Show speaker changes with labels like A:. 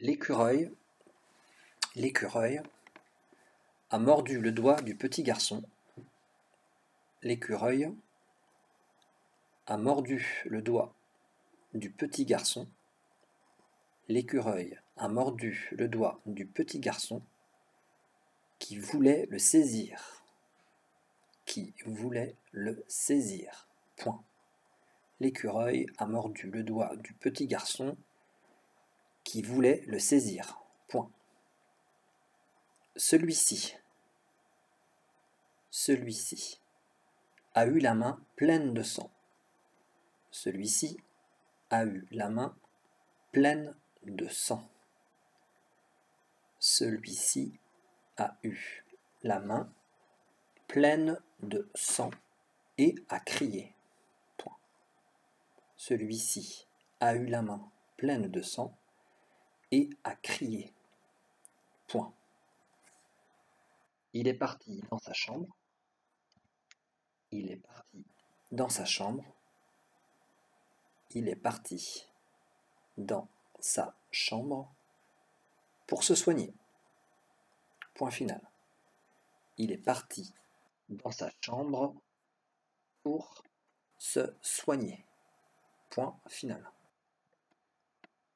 A: L'écureuil a mordu le doigt du petit garçon. L'écureuil a mordu le doigt du petit garçon. L'écureuil a mordu le doigt du petit garçon qui voulait le saisir. Point. L'écureuil a mordu le doigt du petit garçon qui voulait le saisir. Point. Celui-ci a eu la main pleine de sang. Celui-ci a eu la main pleine de sang. Celui-ci a eu la main pleine de sang et a crié. Point. Celui-ci a eu la main pleine de sang et a crié. Point. Il est parti dans sa chambre. Il est parti dans sa chambre. Il est parti dans sa chambre pour se soigner. Point final. Il est parti dans sa chambre pour se soigner. Point final.